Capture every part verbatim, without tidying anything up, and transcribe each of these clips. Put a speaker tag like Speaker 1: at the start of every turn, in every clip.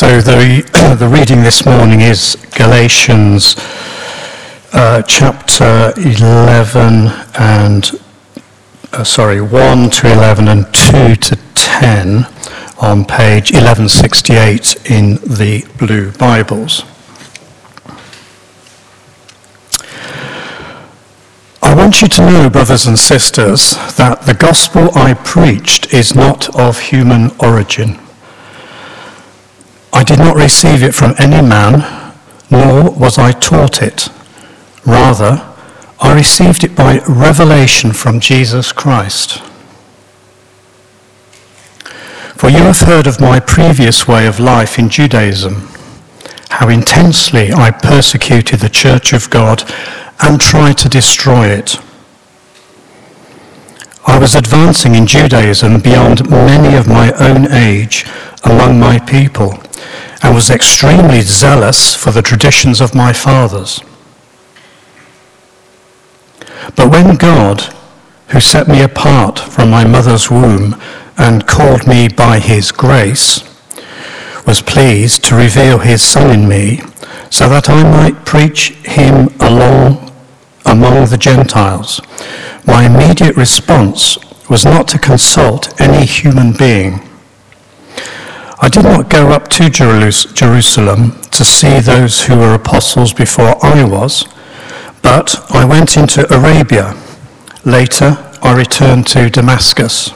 Speaker 1: So the, the reading this morning is Galatians uh, chapter eleven and, uh, sorry, one to eleven and two to ten on page eleven sixty-eight in the Blue Bibles. I want you to know, brothers and sisters, that the gospel I preached is not of human origin. I did not receive it from any man, nor was I taught it. Rather, I received it by revelation from Jesus Christ. For you have heard of my previous way of life in Judaism, how intensely I persecuted the church of God and tried to destroy it. I was advancing in Judaism beyond many of my own age among my people, and was extremely zealous for the traditions of my fathers. But when God, who set me apart from my mother's womb and called me by his grace, was pleased to reveal his Son in me, so that I might preach him along among the Gentiles, my immediate response was not to consult any human being. I did not go up to Jerusalem to see those who were apostles before I was, but I went into Arabia. Later, I returned to Damascus.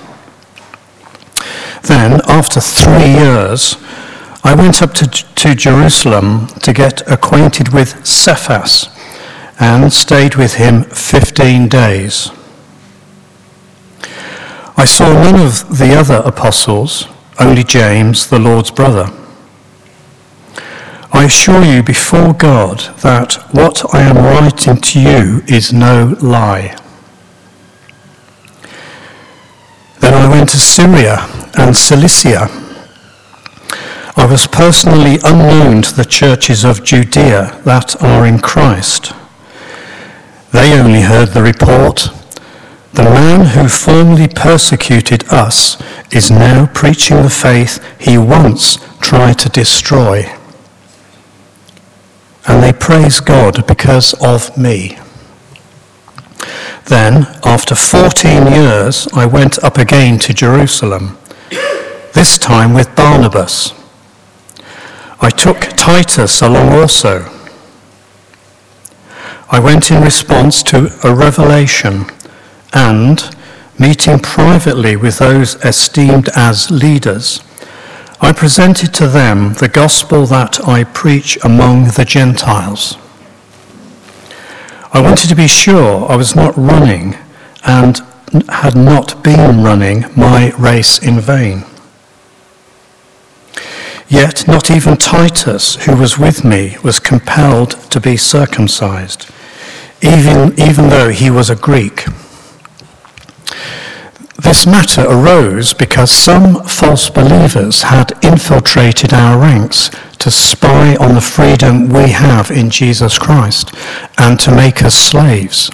Speaker 1: Then, after three years, I went up to, to Jerusalem to get acquainted with Cephas and stayed with him fifteen days. I saw none of the other apostles, only James, the Lord's brother. I assure you before God that what I am writing to you is no lie. Then I went to Syria and Cilicia. I was personally unknown to the churches of Judea that are in Christ. They only heard the report, "The man who formerly persecuted us is now preaching the faith he once tried to destroy." And they praise God because of me. Then, after fourteen years, I went up again to Jerusalem, this time with Barnabas. I took Titus along also. I went in response to a revelation and, meeting privately with those esteemed as leaders, I presented to them the gospel that I preach among the Gentiles. I wanted to be sure I was not running and had not been running my race in vain. Yet not even Titus, who was with me, was compelled to be circumcised, even, even though he was a Greek. This matter arose because some false believers had infiltrated our ranks to spy on the freedom we have in Jesus Christ and to make us slaves.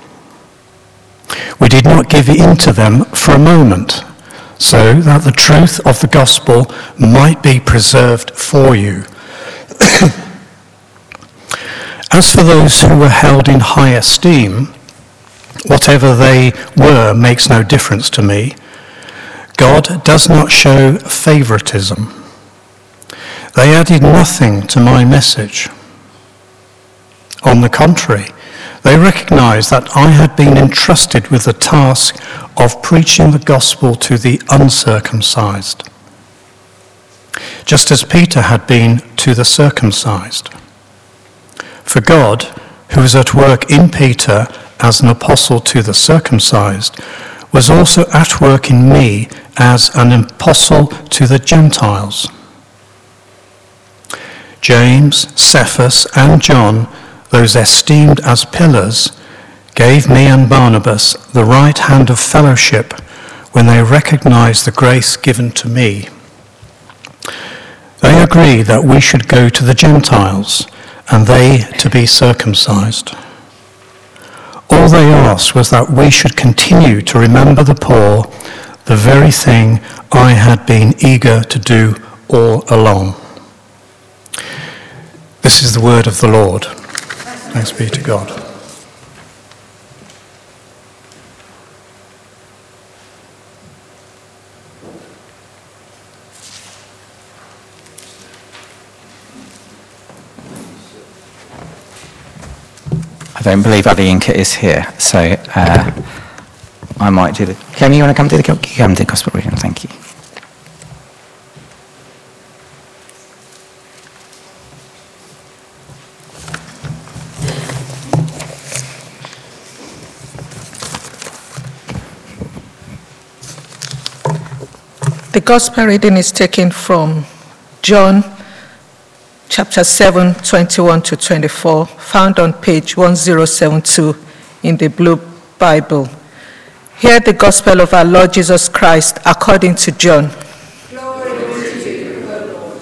Speaker 1: We did not give in to them for a moment, so that the truth of the gospel might be preserved for you. As for those who were held in high esteem, whatever they were makes no difference to me. God does not show favoritism. They added nothing to my message. On the contrary, they recognized that I had been entrusted with the task of preaching the gospel to the uncircumcised, just as Peter had been to the circumcised. For God, who was at work in Peter as an apostle to the circumcised, was also at work in me as an apostle to the Gentiles. James, Cephas, and John, those esteemed as pillars, gave me and Barnabas the right hand of fellowship when they recognized the grace given to me. They agreed that we should go to the Gentiles, and they to be circumcised. All they asked was that we should continue to remember the poor, the very thing I had been eager to do all along. This is the word of the Lord. Thanks be to God.
Speaker 2: I don't believe Ali Inca is here, so uh, I might do the... Kemi, you want to come do the, come do the gospel reading? Thank you.
Speaker 3: The gospel reading is taken from John chapter seven, twenty-one to twenty-four, found on page one thousand seventy-two in the Blue Bible. Hear the gospel of our Lord Jesus Christ according to John.
Speaker 4: Glory to you, O Lord.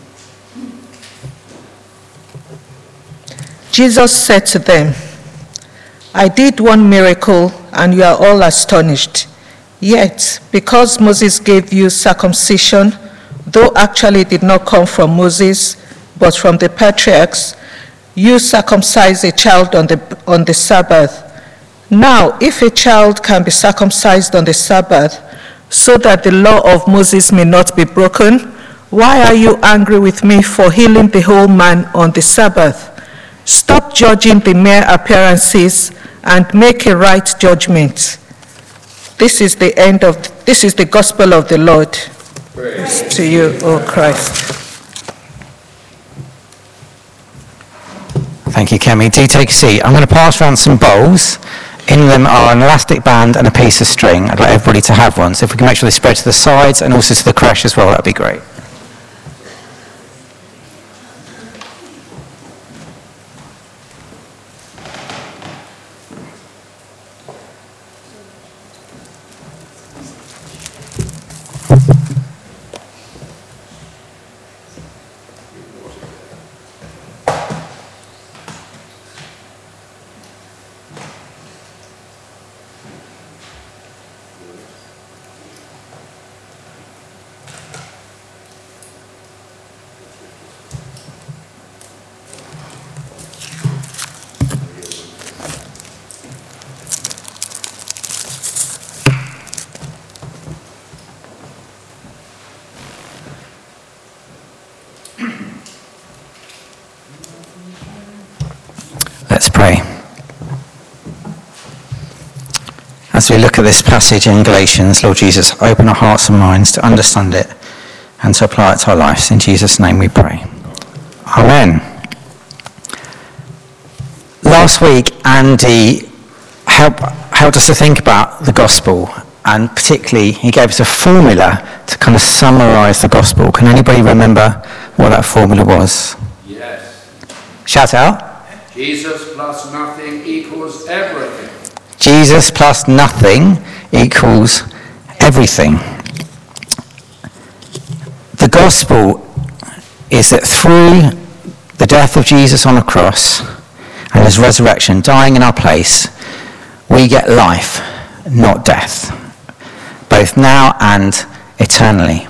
Speaker 3: Jesus said to them, I did one miracle, and you are all astonished. Yet, because Moses gave you circumcision, though actually it did not come from Moses, but from the patriarchs, you circumcise a child on the, on the Sabbath. Now, if a child can be circumcised on the Sabbath, so that the law of Moses may not be broken, why are you angry with me for healing the whole man on the Sabbath? Stop judging the mere appearances and make a right judgment. This is the end of, this is the gospel of the Lord. Praise to you, O Christ.
Speaker 2: Thank you, Kemi. Do take a seat. I'm going to pass around some bowls. In them are an elastic band and a piece of string. I'd like everybody to have one. So if we can make sure they spread to the sides and also to the crash as well, that'd be great. Let's pray. As we look at this passage in Galatians, Lord Jesus, open our hearts and minds to understand it and to apply it to our lives. In Jesus' name we pray. Amen. Last week, Andy helped, helped us to think about the gospel, and particularly he gave us a formula to kind of summarise the gospel. Can anybody remember what that formula was?
Speaker 4: Yes.
Speaker 2: Shout out.
Speaker 4: Jesus plus nothing equals everything.
Speaker 2: Jesus plus nothing equals everything. The gospel is that through the death of Jesus on the cross and his resurrection, dying in our place, we get life, not death, both now and eternally.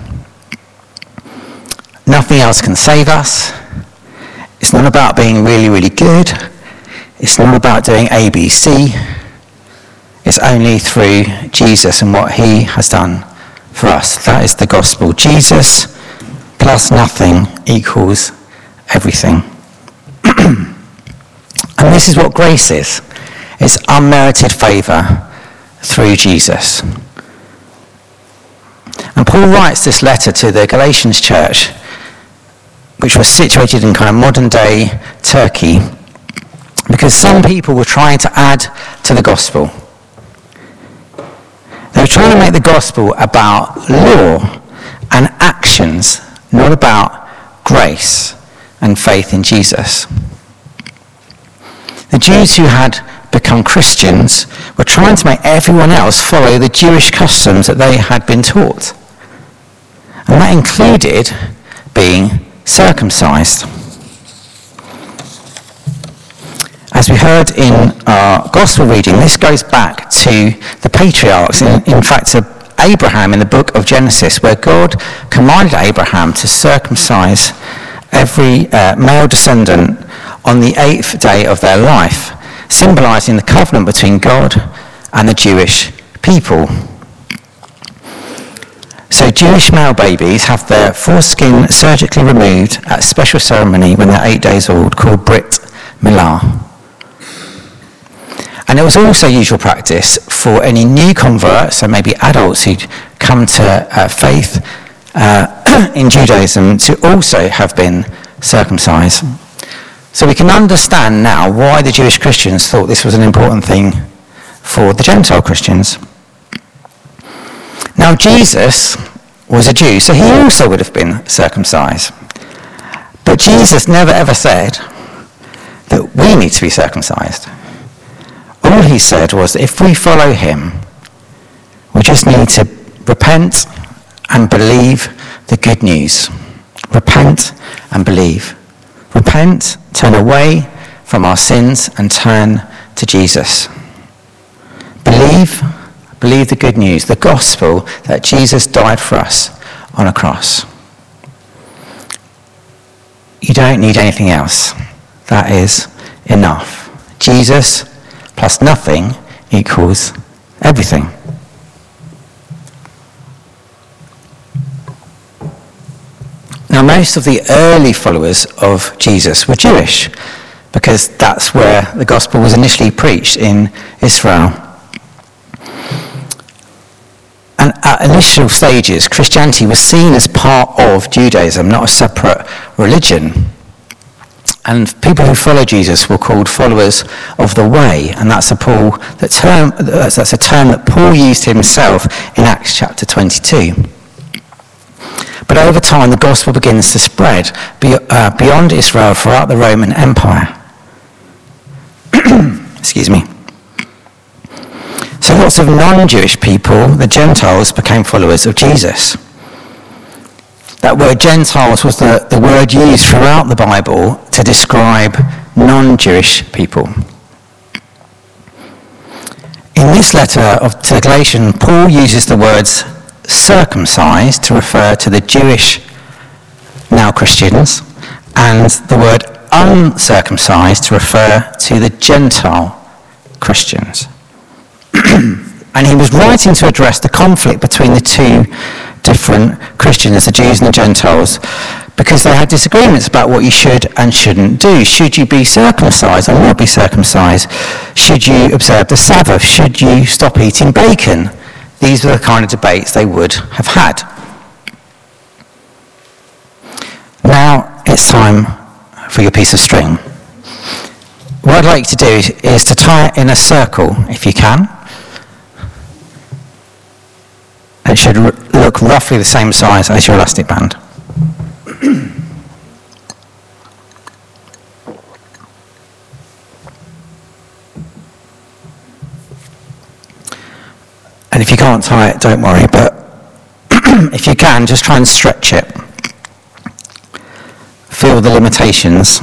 Speaker 2: Nothing else can save us. It's not about being really, really good. It's not about doing A, B, C. It's only through Jesus and what he has done for us. That is the gospel. Jesus plus nothing equals everything. And this is what grace is. It's unmerited favour through Jesus. And Paul writes this letter to the Galatians church, which was situated in kind of modern day Turkey, because some people were trying to add to the gospel. They were trying to make the gospel about law and actions, not about grace and faith in Jesus. The Jews who had become Christians were trying to make everyone else follow the Jewish customs that they had been taught. And that included being circumcised. As we heard in our gospel reading, this goes back to the patriarchs, in, in fact to Abraham in the book of Genesis, where God commanded Abraham to circumcise every uh, male descendant on the eighth day of their life, symbolising the covenant between God and the Jewish people. So Jewish male babies have their foreskin surgically removed at a special ceremony when they're eight days old called Brit Milah. And it was also usual practice for any new converts, so maybe adults who'd come to uh, faith uh, in Judaism, to also have been circumcised. So we can understand now why the Jewish Christians thought this was an important thing for the Gentile Christians. Now Jesus was a Jew, so he also would have been circumcised. But Jesus never ever said that we need to be circumcised. All he said was that if we follow him, we just need to repent and believe the good news. Repent and believe. Repent, turn away from our sins and turn to Jesus. Believe, believe the good news, the gospel that Jesus died for us on a cross. You don't need anything else. That is enough. Jesus plus nothing equals everything. Now, most of the early followers of Jesus were Jewish, because that's where the gospel was initially preached, in Israel. And at initial stages, Christianity was seen as part of Judaism, not a separate religion. And people who follow Jesus were called followers of the way, and that's a Paul that term that's a term that Paul used himself in Acts chapter twenty-two. But over time, the gospel begins to spread beyond Israel throughout the Roman Empire. Excuse me. So lots of non-Jewish people, the Gentiles, became followers of Jesus. That word Gentiles was the, the word used throughout the Bible to describe non-Jewish people. In this letter of, to the Galatians, Paul uses the words circumcised to refer to the Jewish, now Christians, and the word uncircumcised to refer to the Gentile Christians. And he was writing to address the conflict between the two different Christians, the Jews and the Gentiles, because they had disagreements about what you should and shouldn't do. Should you be circumcised or not be circumcised? Should you observe the Sabbath? Should you stop eating bacon? These were the kind of debates they would have had. Now it's time for your piece of string. What I'd like to do is to tie it in a circle, if you can. It should r- look roughly the same size as your elastic band. And if you can't tie it, don't worry, but if you can, just try and stretch it. Feel the limitations.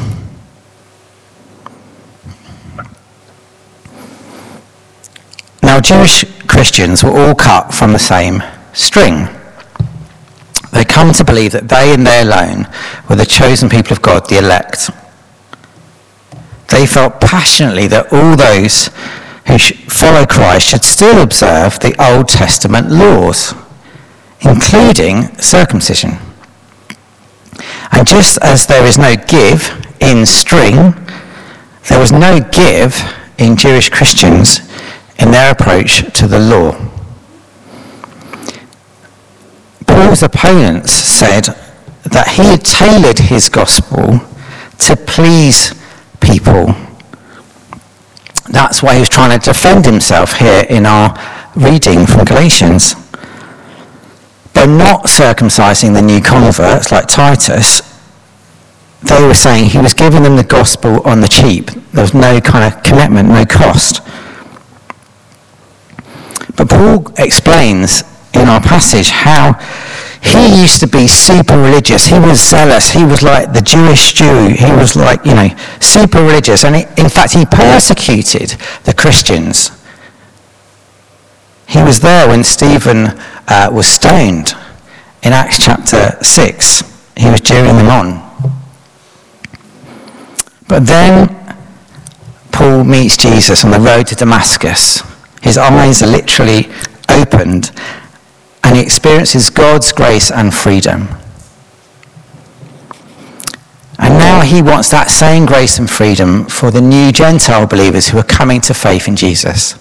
Speaker 2: Now, Jewish Christians were all cut from the same string. They come to believe that they and they alone were the chosen people of God, the elect. They felt passionately that all those who follow Christ should still observe the Old Testament laws, including circumcision. And just as there is no give in string, there was no give in Jewish Christians in their approach to the law. Paul's opponents said that he had tailored his gospel to please people. That's why he was trying to defend himself here in our reading from Galatians. By not circumcising the new converts like Titus, they were saying he was giving them the gospel on the cheap. There was no kind of commitment, no cost. But Paul explains in our passage how he used to be super religious. He was zealous. He was like the Jewish Jew. He was like, you know, super religious. And he, in fact, he persecuted the Christians. He was there when Stephen uh, was stoned in Acts chapter six. He was cheering them on. But then Paul meets Jesus on the road to Damascus. His eyes are literally opened, and he experiences God's grace and freedom. And now he wants that same grace and freedom for the new Gentile believers who are coming to faith in Jesus.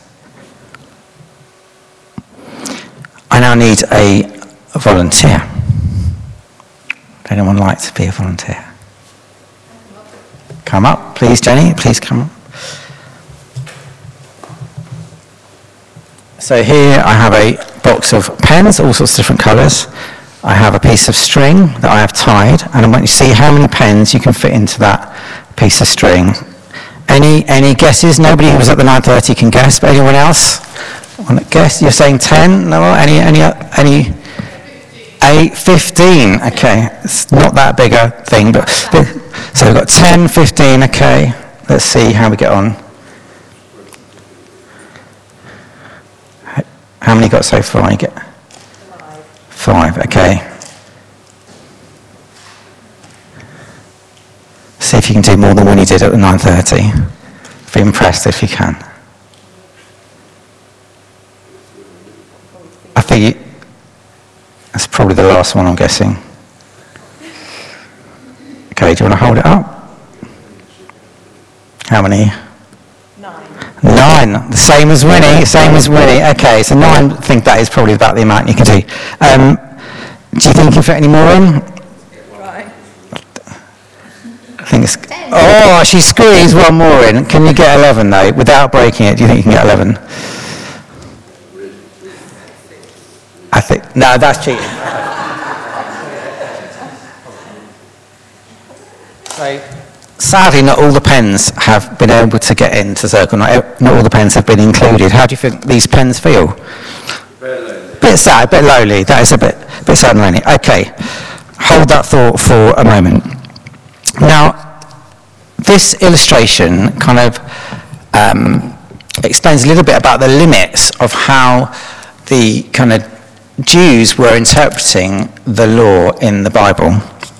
Speaker 2: I now need a, a volunteer. Would anyone like to be a volunteer? Come up, please, Jenny. Please come up. So here I have a box of pens, all sorts of different colours. I have a piece of string that I have tied, and I want you to see how many pens you can fit into that piece of string. Any any guesses? Nobody who was at the nine thirty can guess, but anyone else want to guess? You're saying ten? No? Any, any, any? eight, fifteen. Okay, it's not that big a thing, but, but so we've got ten, fifteen, okay. Let's see how we get on. How many got so far? You get five. Five, okay. See if you can do more than one you did at the nine thirty. Be impressed if you can. I think you, that's probably the last one, I'm guessing. Okay, do you want to hold it up? How many? Nine. The same as Winnie, same as Winnie. Okay, so nine, I think that is probably about the amount you can do. Um, do you think you can fit any more in?
Speaker 5: Right.
Speaker 2: I think it's... Oh, she squeezed one more in. Can you get eleven, though? Without breaking it, do you think you can get eleven? I think... No, that's cheating. So... Sadly, not all the pens have been able to get into Circle. Not, not all the pens have been included. How do you think these pens feel?
Speaker 4: Very lonely.
Speaker 2: Bit sad, bit lonely. That is a bit, bit sad and lonely. Okay, hold that thought for a moment. Now, this illustration kind of um, explains a little bit about the limits of how the kind of Jews were interpreting the law in the Bible.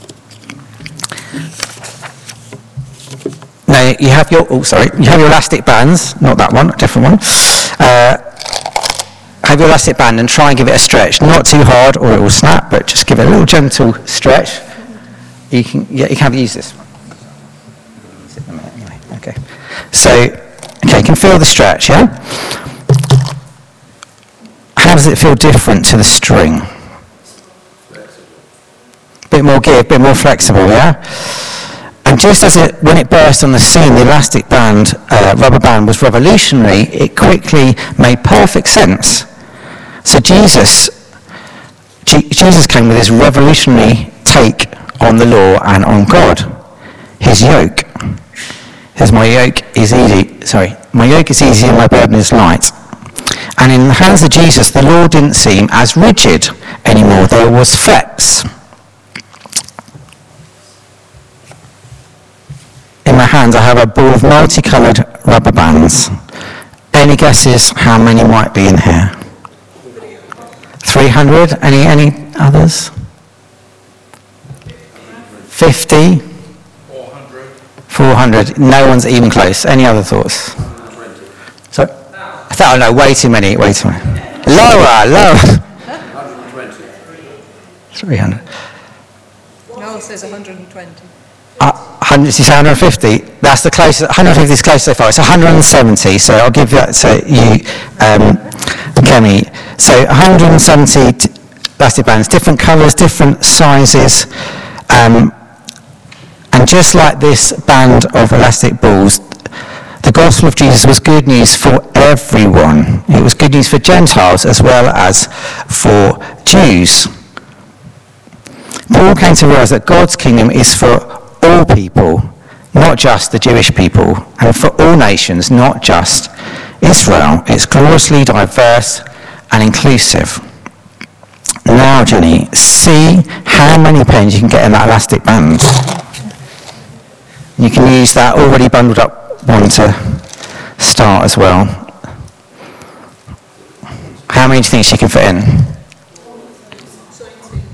Speaker 2: Now you have your, oh sorry, you have your elastic bands, not that one, a different one. Uh, have your elastic band and try and give it a stretch, not too hard or it will snap, but just give it a little gentle stretch. You can, yeah, you can use this one. Okay. So, okay, you can feel the stretch, yeah? How does it feel different to the string? Bit more give, bit more flexible, yeah? And just as it, when it burst on the scene, the elastic band, uh, rubber band was revolutionary, it quickly made perfect sense. So Jesus, G- Jesus came with his revolutionary take on the law and on God. His yoke. Says, my yoke is easy, sorry, my yoke is easy and my burden is light. And in the hands of Jesus, the law didn't seem as rigid anymore. There was flex. In my hands, I have a ball of multicoloured rubber bands. Any guesses how many might be in here? three hundred? Any, any others? fifty? four hundred. No one's even close. Any other thoughts? So, I thought, oh no, way too many, way too many. Lower, lower. three hundred.
Speaker 5: No, it says one hundred twenty.
Speaker 2: Uh, one hundred, you say one hundred fifty? That's the closest, one hundred fifty is close so far. It's one hundred seventy, so I'll give that to you, um, Kemi. So one hundred seventy t- elastic bands, different colours, different sizes. Um, and just like this band of elastic balls, the gospel of Jesus was good news for everyone. It was good news for Gentiles as well as for Jews. Paul came to realise that God's kingdom is for all people, not just the Jewish people, and for all nations, not just Israel. It's gloriously diverse and inclusive. Now, Jenny, see how many pens you can get in that elastic band. You can use that already bundled up one to start as well. How many do you think she can fit in?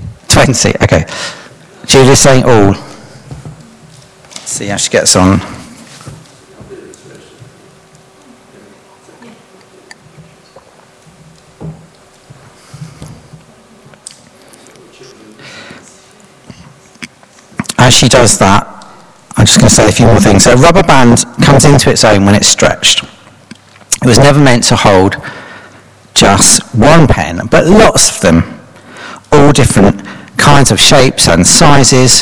Speaker 2: twenty, okay. Julie's saying all. See how she gets on. she does that, I'm just going to say a few more things. So a rubber band comes into its own when it's stretched. It was never meant to hold just one pen, but lots of them, all different kinds of shapes and sizes.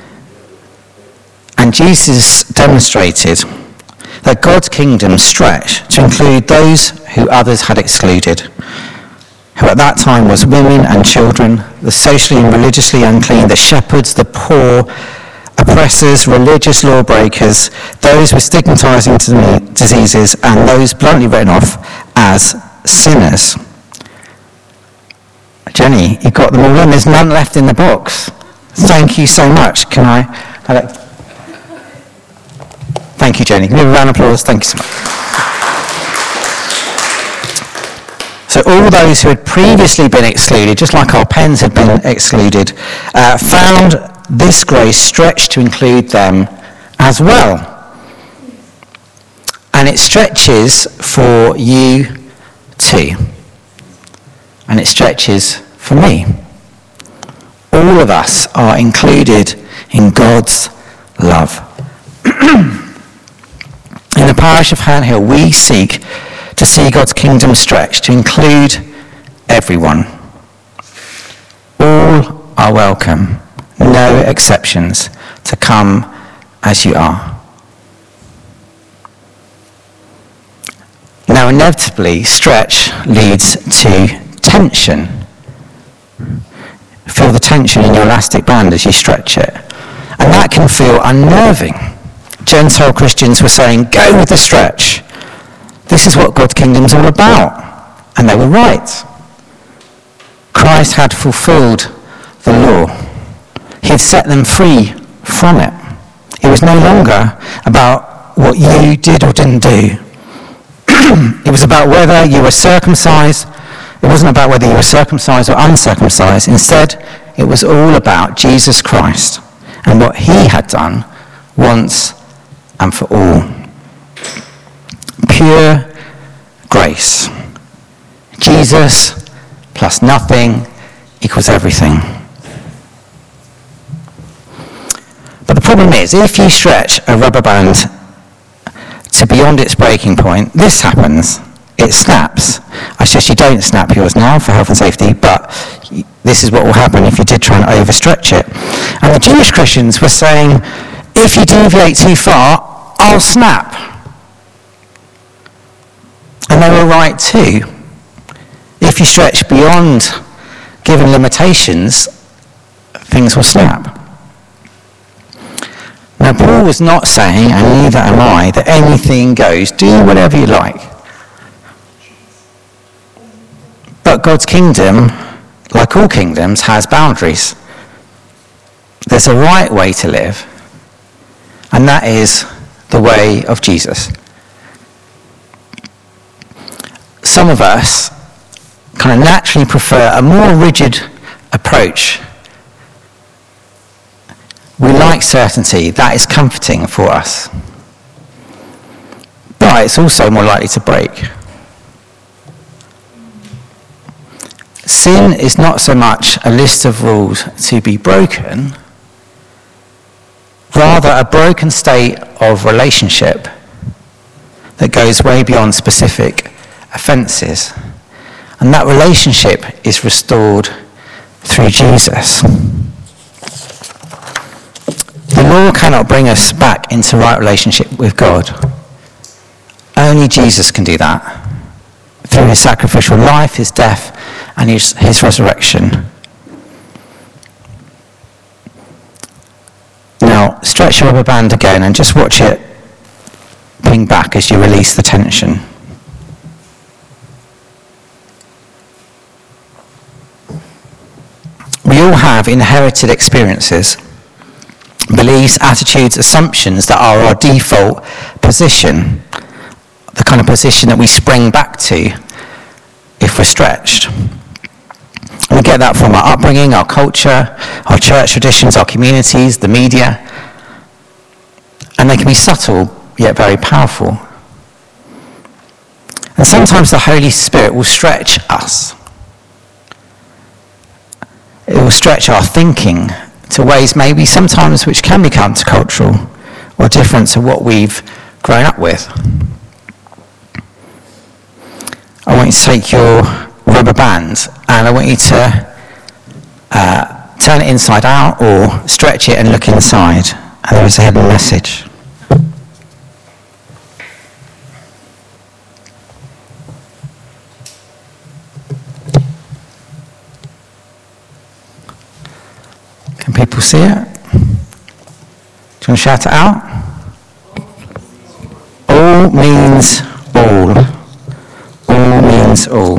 Speaker 2: And Jesus demonstrated that God's kingdom stretched to include those who others had excluded, who at that time was women and children, the socially and religiously unclean, the shepherds, the poor, oppressors, religious lawbreakers, those with stigmatizing diseases, and those bluntly written off as sinners. Jenny, you got them all in. There's none left in the box. Thank you so much. Can I... I Thank you, Jenny. Give me a round of applause. Thank you so much. So all those who had previously been excluded, just like our pens had been excluded, uh, found this grace stretched to include them as well. And it stretches for you too. And it stretches for me. All of us are included in God's love. In the parish of Herne Hill, we seek to see God's kingdom stretch to include everyone. All are welcome, no exceptions, to come as you are. Now, inevitably, stretch leads to tension. Feel the tension in your elastic band as you stretch it. And that can feel unnerving. Gentile Christians were saying, go with the stretch. This is what God's kingdom's all about. And they were right. Christ had fulfilled the law. He had set them free from it. It was no longer about what you did or didn't do. It was about whether you were circumcised. It wasn't about whether you were circumcised or uncircumcised. Instead, it was all about Jesus Christ and what he had done once and for all. Pure grace. Jesus plus nothing equals everything. But the problem is, if you stretch a rubber band to beyond its breaking point, this happens. It snaps. I suggest you don't snap yours now for health and safety, but this is what will happen if you did try and overstretch it. And the Jewish Christians were saying, if you deviate too far, I'll snap. And they were right too. If you stretch beyond given limitations, things will snap. Now, Paul was not saying, and neither am I, that anything goes. Do whatever you like. But God's kingdom, like all kingdoms, has boundaries. There's a right way to live, and that is the way of Jesus. Some of us kind of naturally prefer a more rigid approach. We like certainty. That is comforting for us. But it's also more likely to break. Sin is not so much a list of rules to be broken, rather a broken state of relationship that goes way beyond specific offences. And that relationship is restored through Jesus. The law cannot bring us back into right relationship with God. Only Jesus can do that. Through his sacrificial life, his death, and his, his resurrection. Now, stretch your rubber band again and just watch it ping back as you release the tension. We all have inherited experiences, beliefs, attitudes, assumptions that are our default position, the kind of position that we spring back to if we're stretched. We get that from our upbringing, our culture, our church traditions, our communities, the media, and they can be subtle yet very powerful. And sometimes the Holy Spirit will stretch us. It will stretch our thinking to ways maybe sometimes which can be countercultural or different to what we've grown up with. I want you to take your rubber band and I want you to uh, turn it inside out or stretch it and look inside. And there is a hidden message. Can people see it? Do you want to shout it out? All means all. All means all.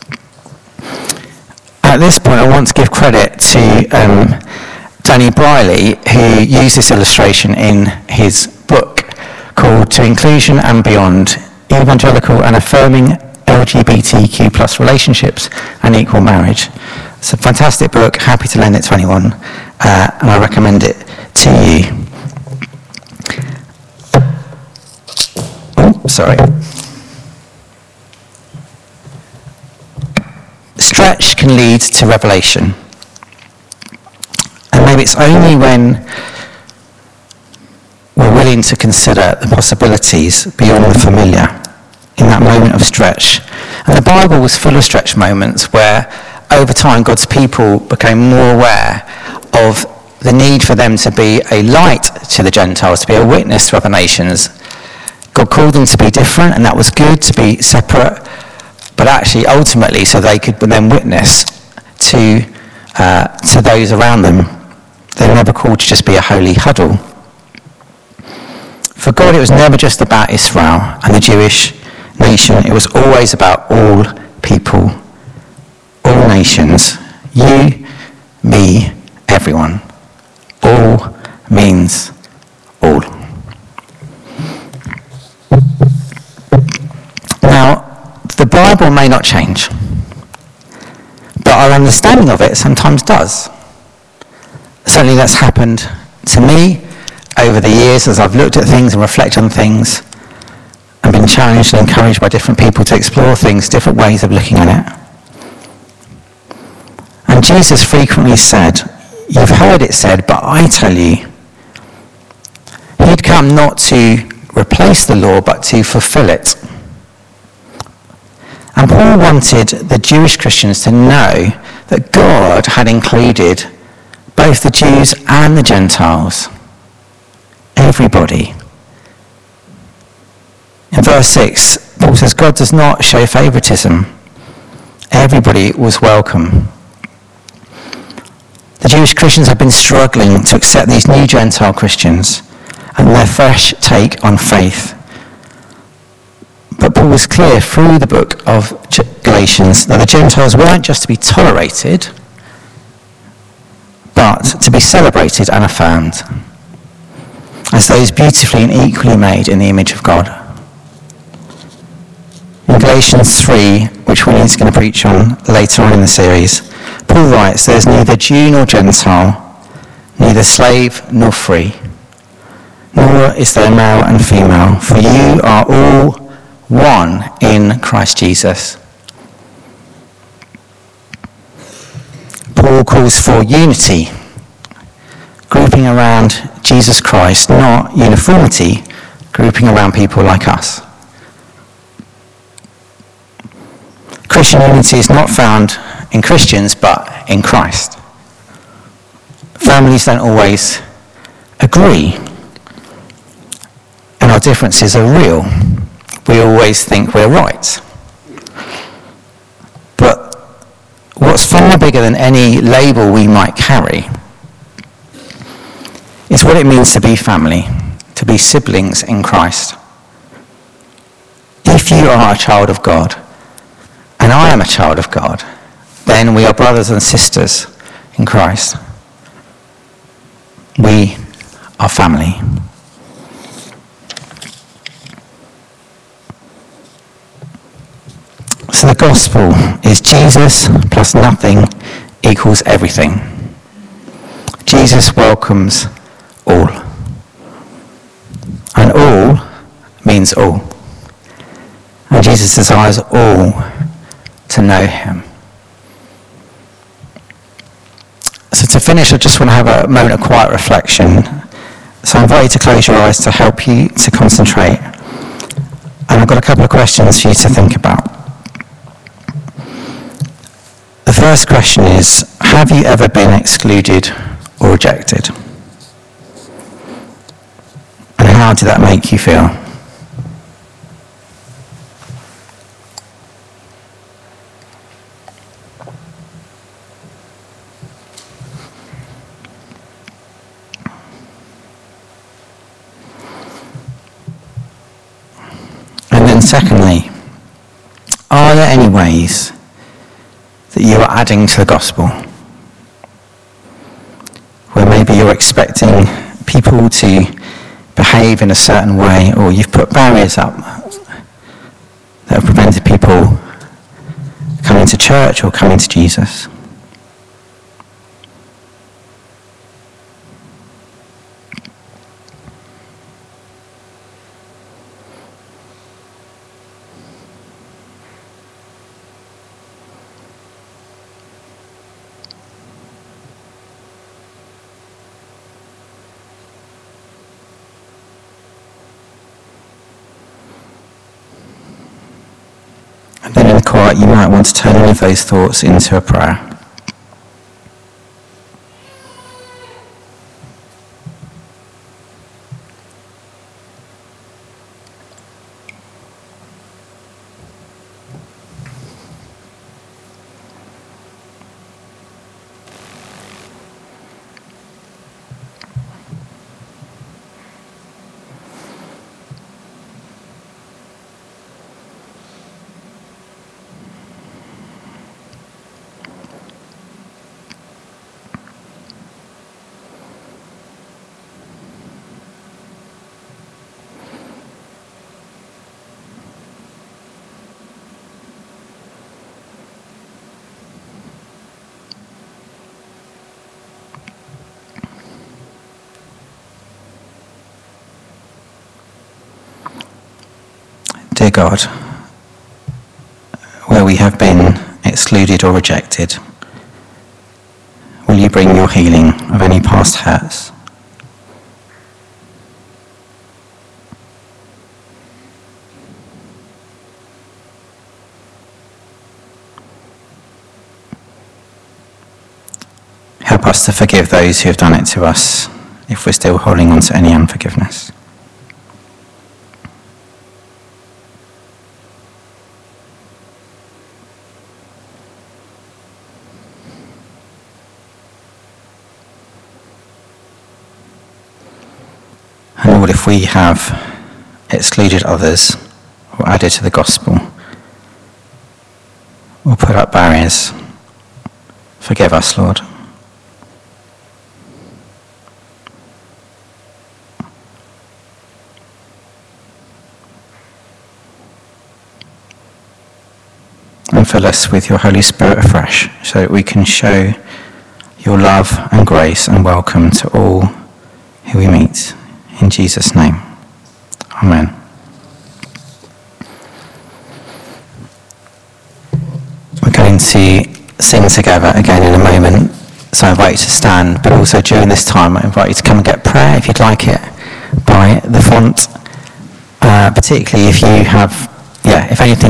Speaker 2: At this point, I want to give credit to um, Danny Briley, who used this illustration in his book called To Inclusion and Beyond, Evangelical and Affirming L G B T Q plus Relationships and Equal Marriage. It's a fantastic book, happy to lend it to anyone, uh, and I recommend it to you. Oh, sorry. Stretch can lead to revelation. And maybe it's only when we're willing to consider the possibilities beyond the familiar in that moment of stretch. And the Bible was full of stretch moments where over time God's people became more aware of the need for them to be a light to the Gentiles, to be a witness to other nations. God called them to be different, and that was good, to be separate, but actually ultimately so they could then witness to uh, to those around them. They were never called to just be a holy huddle. For God, it was never just about Israel and the Jewish nation. It was always about all people, all nations, you, me, everyone. All means all. Now, the Bible may not change, but our understanding of it sometimes does. Certainly that's happened to me over the years as I've looked at things and reflected on things and been challenged and encouraged by different people to explore things, different ways of looking at it. And Jesus frequently said, you've heard it said, but I tell you, he'd come not to replace the law, but to fulfill it. And Paul wanted the Jewish Christians to know that God had included both the Jews and the Gentiles, everybody. In verse six, Paul says, God does not show favoritism. Everybody was welcome. The Jewish Christians have been struggling to accept these new Gentile Christians and their fresh take on faith. But Paul was clear through the book of Galatians that the Gentiles weren't just to be tolerated, but to be celebrated and affirmed as those beautifully and equally made in the image of God. In Galatians three, which William's going to preach on later on in the series, Paul writes, there's neither Jew nor Gentile, neither slave nor free, nor is there male and female, for you are all one in Christ Jesus. Paul calls for unity, grouping around Jesus Christ, not uniformity, grouping around people like us. Christian unity is not found in Christians, but in Christ. Families don't always agree, and our differences are real. We always think we're right. But what's far bigger than any label we might carry is what it means to be family, to be siblings in Christ. If you are a child of God, and I am a child of God, then we are brothers and sisters in Christ. We are family. So the gospel is Jesus plus nothing equals everything. Jesus welcomes all. And all means all. And Jesus desires all to know him. So to finish, I just want to have a moment of quiet reflection. So I invite you to close your eyes to help you to concentrate. And I've got a couple of questions for you to think about. The first question is, have you ever been excluded or rejected? And how did that make you feel? And then secondly, are there any ways that you are adding to the gospel? Where maybe you're expecting people to behave in a certain way, or you've put barriers up that have prevented people coming to church or coming to Jesus. And then in the quiet, you might want to turn any of those thoughts into a prayer. Dear God, where we have been excluded or rejected, will you bring your healing of any past hurts? Help us to forgive those who have done it to us if we're still holding on to any unforgiveness. And Lord, if we have excluded others or added to the gospel or put up barriers, forgive us, Lord. And fill us with your Holy Spirit afresh so that we can show your love and grace and welcome to all who we meet. In Jesus' name, amen. We're going to sing together again in a moment, so I invite you to stand, but also during this time I invite you to come and get prayer if you'd like it by the font, uh, particularly if you have, yeah, if anything